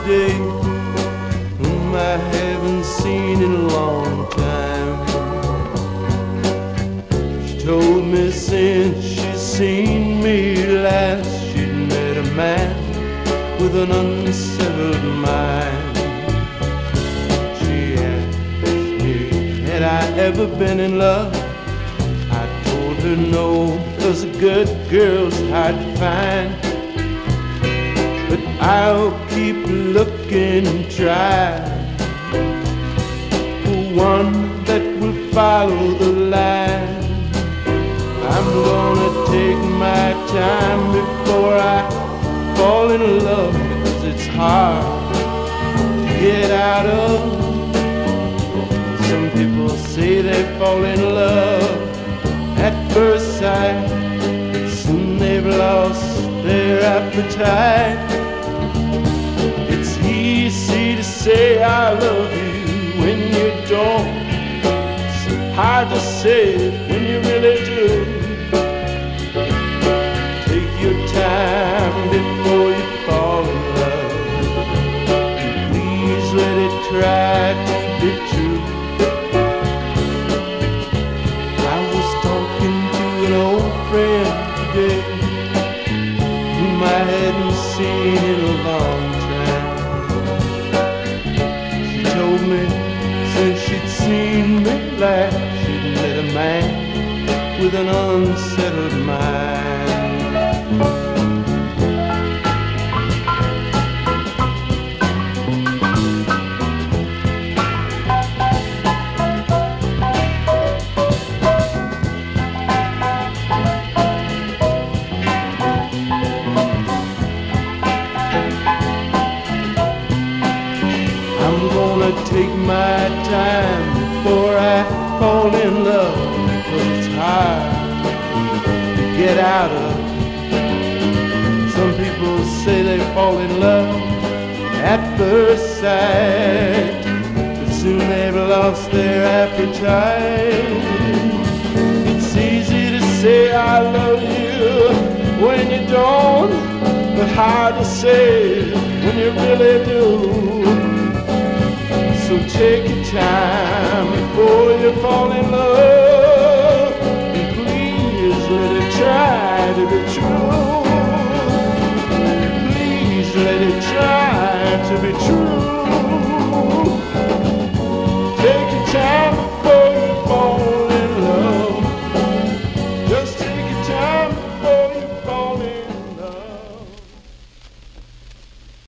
today whom I haven't seen in a long time. She told me since she's seen me last, she'd met a man with an unsettled mind. She asked me, had I ever been in love? I told her no, 'cause a good girl's hard to find. But I'll keep looking and try for one that will follow the line. I'm gonna take my time before I fall in love, because it's hard to get out of. Some people say they fall in love at first sight, but soon they've lost their appetite. It's easy to say I love you when you don't. It's hard to say it when you really do. Take your time before you fall in love. Please let it try to be true. I was talking to an old friend today whom I hadn't seen in a long time. She told me since she'd seen me last, she'd met a man with an unsettled mind. I'm gonna take my time before I fall in love, 'cause it's hard to get out of. Some people say they fall in love at first sight, but soon they've lost their appetite. It's easy to say I love you when you don't, but hard to say when you really do. So take your time before you fall in love, and please let it try to be true. Please let it try to be true.